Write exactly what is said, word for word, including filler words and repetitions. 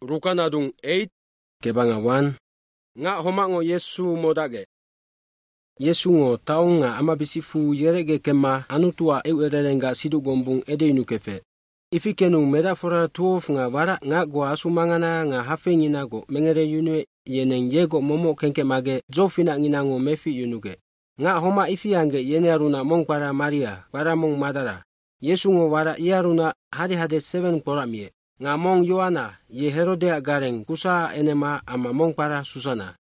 Rukanadung eight Kebangawan nga homango Yesu modage. Yesu ngo tau nga ama bisifu yerege kema anutua euererenga sidu gombung edeinu kefe. Ifikenu medafora tuof nga wara nga go asumangana nga hafengina go mengere yunue yeneng yego momo kenke mage zofina nginango mefi yunuge. Nga homa ifiange yene aruna mong para Maria, para mong madara. Yesu ngo wara iaruna hade hade seven poramie. Nga mong Yohana ye Herodea gareng kusa enema ama mong para Susana.